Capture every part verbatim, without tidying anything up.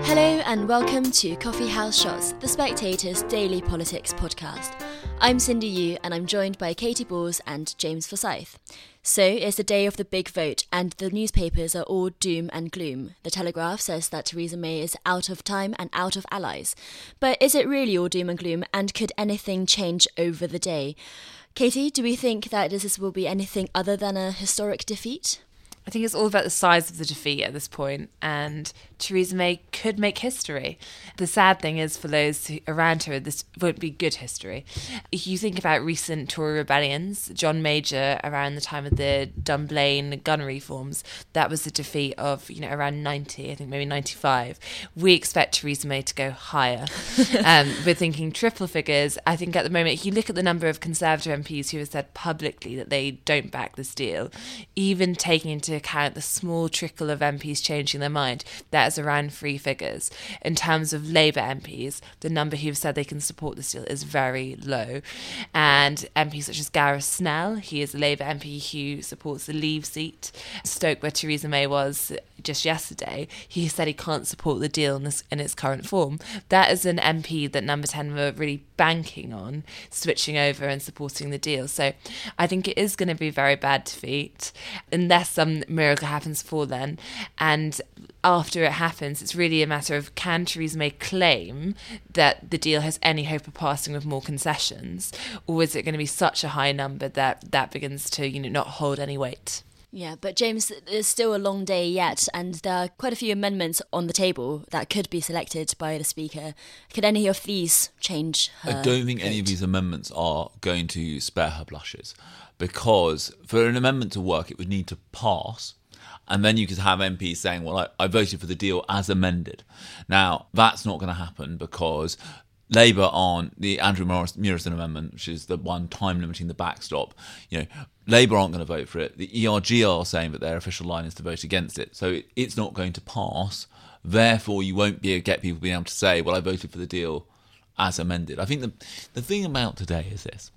Hello and welcome to Coffee House Shots, The Spectator's daily politics podcast. I'm Cindy Yu and I'm joined by Katie Balls and James Forsyth. So it's the day of the big vote and the newspapers are all doom and gloom. The Telegraph says that Theresa May is out of time and out of allies. But is it really all doom and gloom, and could anything change over the day? Katie, do we think that this will be anything other than a historic defeat? I think it's all about the size of the defeat at this point, and Theresa May could make history. The sad thing is, for those who, around her, this won't be good history. If you think about recent Tory rebellions, John Major, around the time of the Dunblane gun reforms, that was the defeat of, you know, around ninety, I think maybe ninety-five. We expect Theresa May to go higher. um, we're thinking triple figures. I think at the moment, if you look at the number of Conservative M Ps who have said publicly that they don't back this deal, even taking into account the small trickle of M Ps changing their mind, that is around three figures. In terms of Labour M Ps, the number who have said they can support this deal is very low. And M Ps such as Gareth Snell, he is a Labour M P who supports the Leave seat, Stoke, where Theresa May was just yesterday, he said he can't support the deal in, this, in its current form. That is an M P that Number ten were really banking on switching over and supporting the deal. So I think it is going to be a very bad defeat, unless some miracle happens before then. And after it happens, it's really a matter of, can Theresa May claim that the deal has any hope of passing with more concessions, or is it going to be such a high number that that begins to, you know, not hold any weight? Yeah, but James, there's still a long day yet, and there are quite a few amendments on the table that could be selected by the Speaker. Could any of these change her I don't think vote? any of these amendments are going to spare her blushes, because for an amendment to work, it would need to pass, and then you could have M Ps saying, well, I, I voted for the deal as amended. Now, that's not going to happen because Labour on the Andrew Murison amendment, which is the one time limiting the backstop, you know, Labour aren't going to vote for it. The E R G are saying that their official line is to vote against it. So it, it's not going to pass. Therefore, you won't be able to get people being able to say, well, I voted for the deal as amended. I think the the thing about today is this,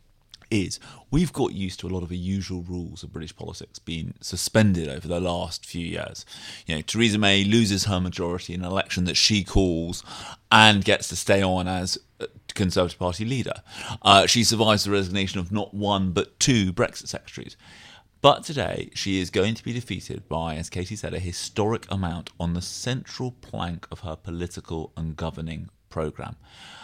is we've got used to a lot of the usual rules of British politics being suspended over the last few years. You know, Theresa May loses her majority in an election that she calls and gets to stay on as Conservative Party leader. Uh, she survives the resignation of not one but two Brexit secretaries. But today she is going to be defeated by, as Katie said, a historic amount on the central plank of her political and governing programme.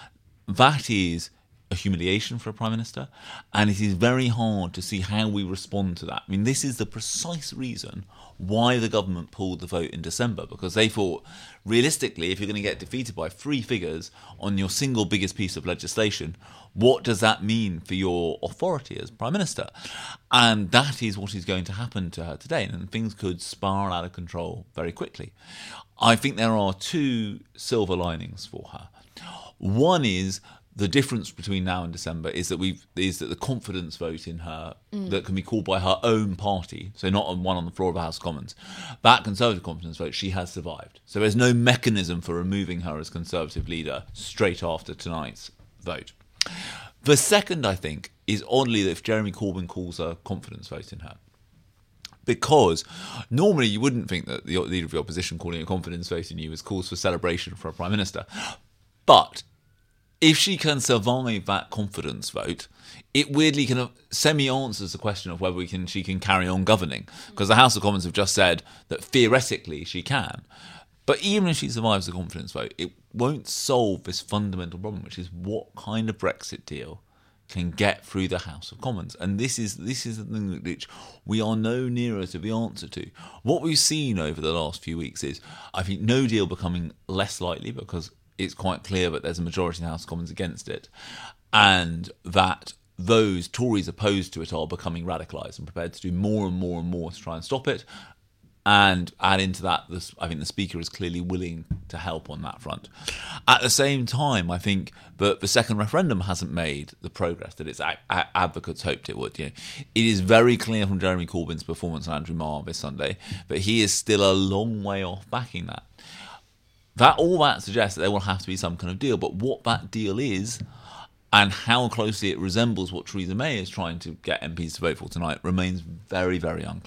That is a humiliation for a Prime Minister, and it is very hard to see how we respond to that. I mean, this is the precise reason why the government pulled the vote in December, because they thought, realistically, if you're going to get defeated by three figures on your single biggest piece of legislation, what does that mean for your authority as Prime Minister? And that is what is going to happen to her today, and things could spiral out of control very quickly. I think there are two silver linings for her. One is the difference between now and December is that we've is that the confidence vote in her mm. that can be called by her own party, so not on one on the floor of the House of Commons, that Conservative confidence vote, she has survived. So there's no mechanism for removing her as Conservative leader straight after tonight's vote. The second, I think, is oddly that if Jeremy Corbyn calls a confidence vote in her, because normally you wouldn't think that the leader of the opposition calling a confidence vote in you is cause for celebration for a Prime Minister, but if she can survive that confidence vote, it weirdly kind of semi-answers the question of whether we can she can carry on governing, because the House of Commons have just said that theoretically she can. But even if she survives the confidence vote, it won't solve this fundamental problem, which is what kind of Brexit deal can get through the House of Commons. And this is this is the thing which we are no nearer to the answer to. What we've seen over the last few weeks is, I think, no deal becoming less likely, because it's quite clear that there's a majority in the House of Commons against it, and that those Tories opposed to it are becoming radicalised and prepared to do more and more and more to try and stop it. And add into that, this, I think the Speaker is clearly willing to help on that front. At the same time, I think that the second referendum hasn't made the progress that its a- a- advocates hoped it would. You know, it is very clear from Jeremy Corbyn's performance on Andrew Marr this Sunday that he is still a long way off backing that. That all that suggests that there will have to be some kind of deal, but what that deal is and how closely it resembles what Theresa May is trying to get M Ps to vote for tonight remains very, very unclear.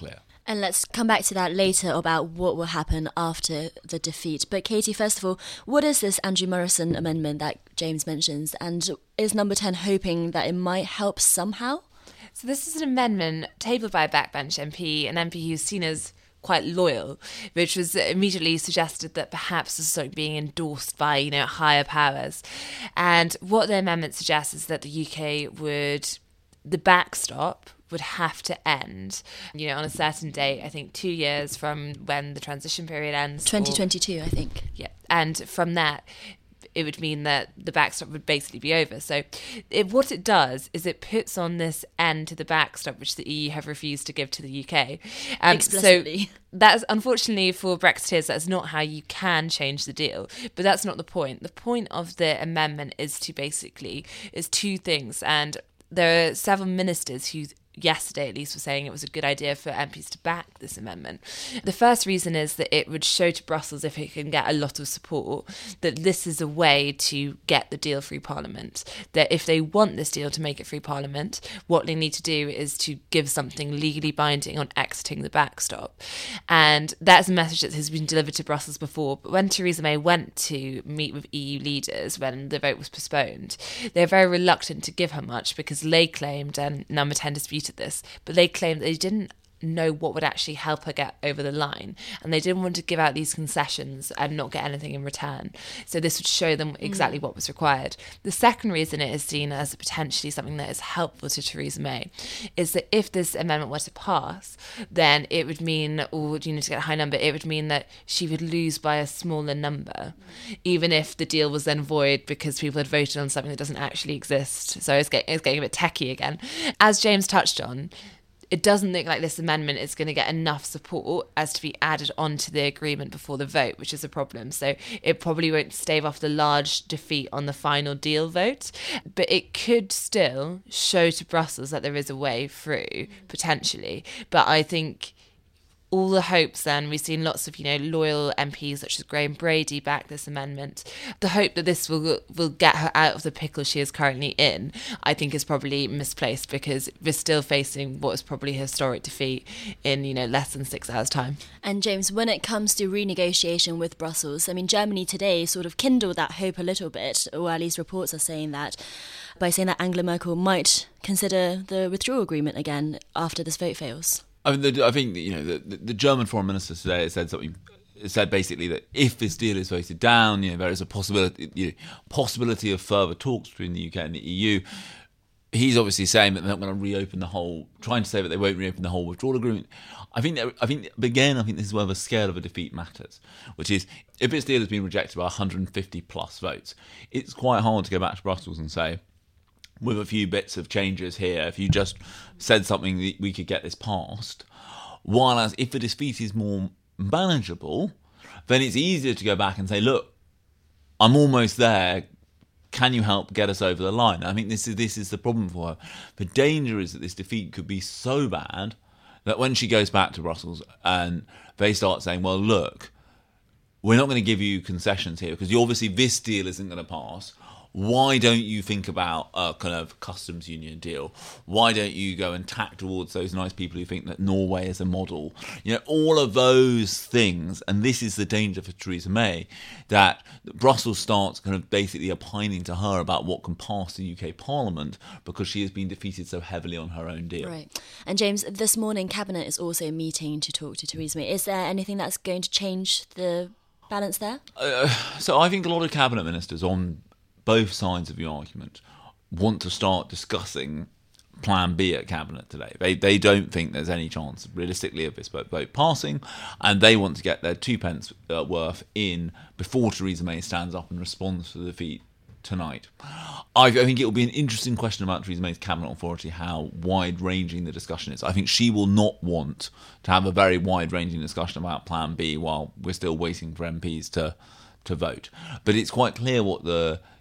And let's come back to that later about what will happen after the defeat. But Katie, first of all, what is this Andrew Morrison amendment that James mentions? And is Number ten hoping that it might help somehow? So this is an amendment tabled by a backbench M P, an M P who's seen as quite loyal, which was immediately suggested that perhaps this is something being endorsed by, you know, higher powers. And what the amendment suggests is that the U K would, the backstop would have to end, you know, on a certain date, I think two years from when the transition period ends. twenty twenty-two, I think. Yeah. And from that, it would mean that the backstop would basically be over. So it, what it does is it puts on this end to the backstop, which the E U have refused to give to the U K. Um, Explicitly. So that's, unfortunately for Brexiteers, that's not how you can change the deal. But that's not the point. The point of the amendment is to basically, is two things. And there are several ministers who yesterday at least were saying it was a good idea for M Ps to back this amendment. The first reason is that it would show to Brussels, if it can get a lot of support, that this is a way to get the deal through Parliament. That if they want this deal to make it through Parliament, what they need to do is to give something legally binding on exiting the backstop. And that's a message that has been delivered to Brussels before. But when Theresa May went to meet with E U leaders when the vote was postponed, they're very reluctant to give her much because they claimed, and Number ten disputed this, but they claimed they didn't know what would actually help her get over the line, and they didn't want to give out these concessions and not get anything in return. So this would show them exactly mm. what was required. The second reason it is seen as potentially something that is helpful to Theresa May is that if this amendment were to pass, then it would mean, or you know, to get a high number, it would mean that she would lose by a smaller number, mm. even if the deal was then void because people had voted on something that doesn't actually exist. So it's getting, it's getting a bit techie again. As James touched on, it doesn't look like this amendment is going to get enough support as to be added onto the agreement before the vote, which is a problem. So it probably won't stave off the large defeat on the final deal vote, but it could still show to Brussels that there is a way through, potentially. But I think all the hopes then, we've seen lots of, you know, loyal M Ps such as Graham Brady back this amendment. The hope that this will will get her out of the pickle she is currently in, I think is probably misplaced, because we're still facing what is probably a historic defeat in, you know, less than six hours' time. And James, when it comes to renegotiation with Brussels, I mean, Germany today sort of kindled that hope a little bit, or at least reports are saying that, by saying that Angela Merkel might consider the withdrawal agreement again after this vote fails. I mean, the, I think you know the, the German foreign minister today said something. Said basically that if this deal is voted down, you know, there is a possibility, you know, possibility of further talks between the U K and the E U. He's obviously saying that they're not going to reopen the whole, trying to say that they won't reopen the whole withdrawal agreement. I think, I think again, I think this is where the scale of a defeat matters, which is if this deal has been rejected by one hundred fifty plus votes, it's quite hard to go back to Brussels and say, with a few bits of changes here, if you just said something, we could get this passed. While if the defeat is more manageable, then it's easier to go back and say, look, I'm almost there. Can you help get us over the line? I think this is this is the problem for her. The danger is that this defeat could be so bad that when she goes back to Brussels and they start saying, well, look, we're not going to give you concessions here because obviously this deal isn't going to pass. Why don't you think about a kind of customs union deal? Why don't you go and tack towards those nice people who think that Norway is a model? You know, all of those things, and this is the danger for Theresa May, that Brussels starts kind of basically opining to her about what can pass the U K Parliament because she has been defeated so heavily on her own deal. Right. And James, this morning Cabinet is also meeting to talk to Theresa May. Is there anything that's going to change the balance there? Uh, so I think a lot of Cabinet ministers on both sides of the argument want to start discussing Plan B at Cabinet today. They they don't think there's any chance, realistically, of this vote passing, and they want to get their two pence uh, worth in before Theresa May stands up and responds to the defeat tonight. I, I think it will be an interesting question about Theresa May's Cabinet authority, how wide-ranging the discussion is. I think she will not want to have a very wide-ranging discussion about Plan B while we're still waiting for M Ps to to vote. But it's quite clear what the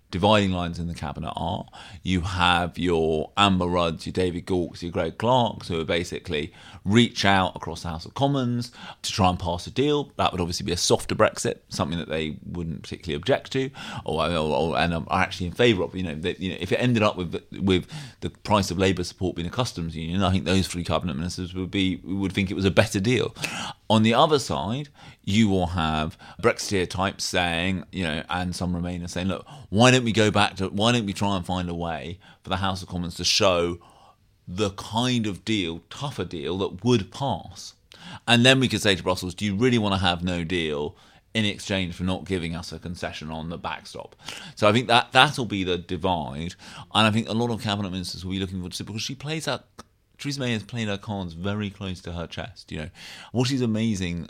dividing lines in the cabinet are. You have your Amber Rudds, your David Gauks, your Greg Clarks, who are basically reach out across the House of Commons to try and pass a deal. That would obviously be a softer Brexit, something that they wouldn't particularly object to, or, or, or and are actually in favour of. You know, that, you know, if it ended up with with the price of Labour support being a customs union, I think those three cabinet ministers would be would think it was a better deal. On the other side, you will have Brexiteer types saying, you know, and some Remainers saying, look, why don't we go back to, why don't we try and find a way for the House of Commons to show the kind of deal, tougher deal, that would pass. And then we could say to Brussels, do you really want to have no deal in exchange for not giving us a concession on the backstop? So I think that that'll be the divide. And I think a lot of cabinet ministers will be looking forward to it, because she plays that, Theresa May has played her cards very close to her chest. You know, what is amazing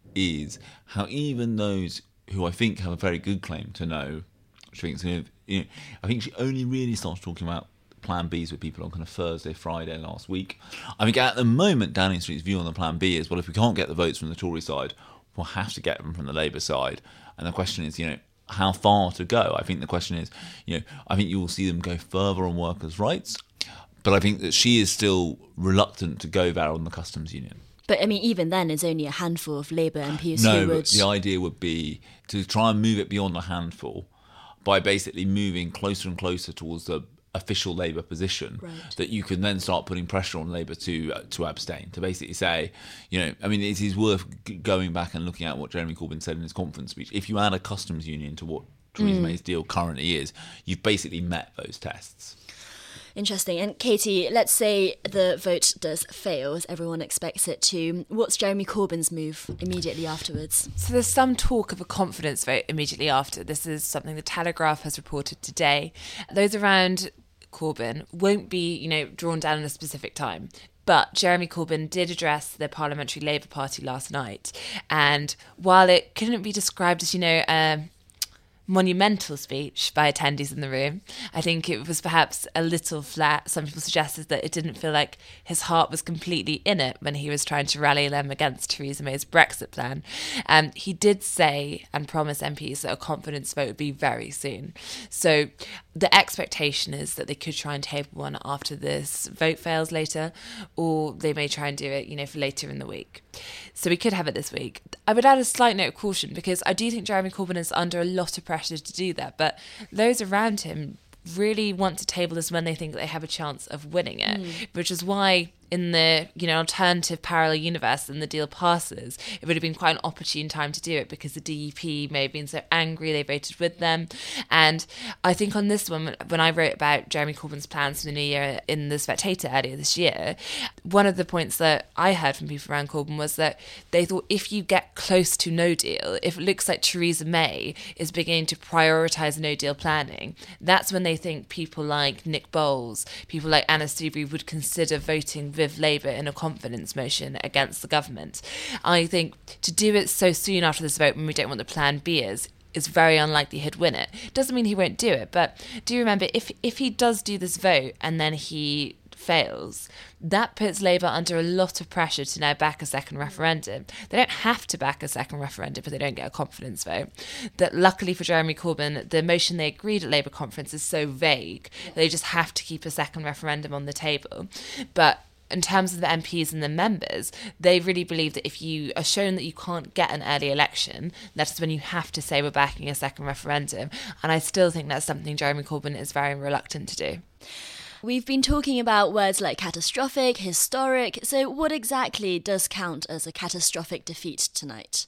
is how even those who I think have a very good claim to know, which I think, you know, I think she only really starts talking about Plan Bs with people on kind of Thursday, Friday last week. I think at the moment, Downing Street's view on the Plan B is, well, if we can't get the votes from the Tory side, we'll have to get them from the Labour side. And the question is, you know, how far to go? I think the question is, you know, I think you will see them go further on workers' rights, but I think that she is still reluctant to go there on the customs union. But, I mean, even then, it's only a handful of Labour M Ps no, who would... No, the idea would be to try and move it beyond a handful by basically moving closer and closer towards the official Labour position, right, that you can then start putting pressure on Labour to uh, to abstain, to basically say, you know, I mean, it is worth g- going back and looking at what Jeremy Corbyn said in his conference speech. If you add a customs union to what Theresa mm. May's deal currently is, you've basically met those tests. Interesting. And Katie, let's say the vote does fail, as everyone expects it to. What's Jeremy Corbyn's move immediately afterwards? So there's some talk of a confidence vote immediately after. This is something the Telegraph has reported today. Those around Corbyn won't be, you know, drawn down in a specific time. But Jeremy Corbyn did address the Parliamentary Labour Party last night. And while it couldn't be described as, you know, a monumental speech by attendees in the room, I think it was perhaps a little flat. Some people suggested that it didn't feel like his heart was completely in it when he was trying to rally them against Theresa May's Brexit plan. Um, he did say and promise M Ps that a confidence vote would be very soon. So the expectation is that they could try and table one after this vote fails later, or they may try and do it, you know, for later in the week. So we could have it this week. I would add a slight note of caution, because I do think Jeremy Corbyn is under a lot of pressure to do that, but those around him really want to table this when they think they have a chance of winning it, mm. which is why in the, you know, alternative parallel universe and the deal passes, it would have been quite an opportune time to do it, because the D U P may have been so angry they voted with them. And I think on this one, when I wrote about Jeremy Corbyn's plans for the new year in The Spectator earlier this year, one of the points that I heard from people around Corbyn was that they thought if you get close to no deal, if it looks like Theresa May is beginning to prioritise no deal planning, that's when they think people like Nick Bowles, people like Anna Soubry would consider voting with Labour in a confidence motion against the government. I think to do it so soon after this vote, when we don't want the Plan B is, is very unlikely he'd win it. Doesn't mean he won't do it, but do remember, if if he does do this vote and then he fails, that puts Labour under a lot of pressure to now back a second referendum. They don't have to back a second referendum if they don't get a confidence vote. That luckily for Jeremy Corbyn, the motion they agreed at Labour conference is so vague, they just have to keep a second referendum on the table. But in terms of the M Ps and the members, they really believe that if you are shown that you can't get an early election, that is when you have to say we're backing a second referendum. And I still think that's something Jeremy Corbyn is very reluctant to do. We've been talking about words like catastrophic, historic. So what exactly does count as a catastrophic defeat tonight?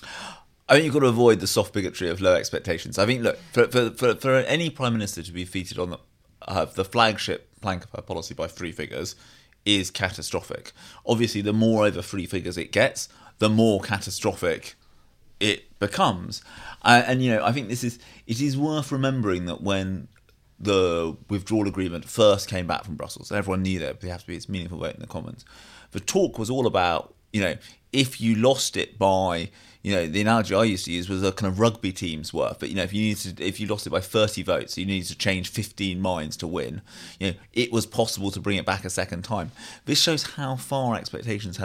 I think you've got to avoid the soft bigotry of low expectations. I think, look, for for, for, for any Prime Minister to be defeated on the, uh, the flagship plank of her policy by three figures is catastrophic. Obviously, the more over three figures it gets, the more catastrophic it becomes. Uh, and, you know, I think this is, it is worth remembering that when the withdrawal agreement first came back from Brussels, everyone knew that there had to be this meaningful vote in the Commons. The talk was all about, you know, if you lost it by, you know, the analogy I used to use was a kind of rugby team's worth. But, you know, if you needed to, if you lost it by thirty votes, you needed to change fifteen minds to win. You know, it was possible to bring it back a second time. This shows how far expectations have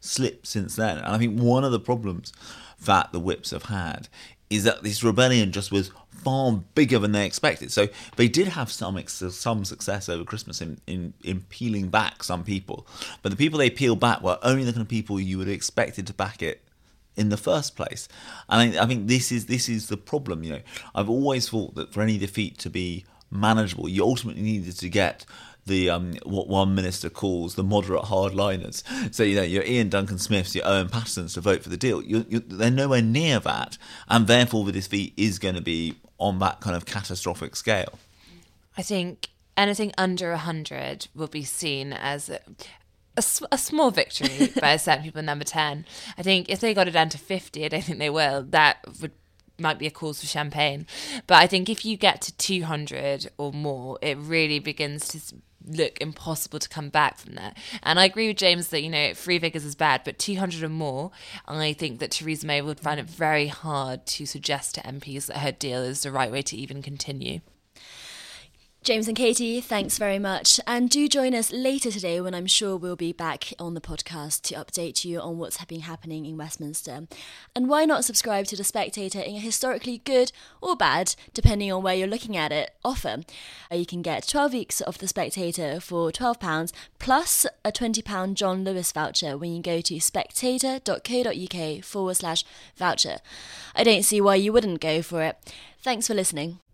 slipped since then. And I think one of the problems that the Whips have had is that this rebellion just was far bigger than they expected. So they did have some ex- some success over Christmas in, in, in peeling back some people. But the people they peeled back were only the kind of people you would have expected to back it in the first place. And I, I think this is this is the problem. You know, I've always thought that for any defeat to be manageable, you ultimately needed to get the um, what one minister calls the moderate hardliners. So, you know, your Ian Duncan Smiths, your Owen Patersons to vote for the deal. You're, you're, they're nowhere near that, and therefore the defeat is going to be on that kind of catastrophic scale. I think anything under one hundred will be seen as a, a, a small victory by certain people in number ten. I think if they got it down to fifty, I don't think they will, that would might be a cause for champagne. But I think if you get to two hundred or more, it really begins to look impossible to come back from that. And I agree with James that, you know, three figures is bad, but two hundred or more, I think that Theresa May would find it very hard to suggest to M Ps that her deal is the right way to even continue. James and Katie, thanks very much. And do join us later today when I'm sure we'll be back on the podcast to update you on what's been happening in Westminster. And why not subscribe to The Spectator in a historically good or bad, depending on where you're looking at it, offer. You can get twelve weeks of The Spectator for twelve pounds plus a twenty pounds John Lewis voucher when you go to spectator.co.uk forward slash voucher. I don't see why you wouldn't go for it. Thanks for listening.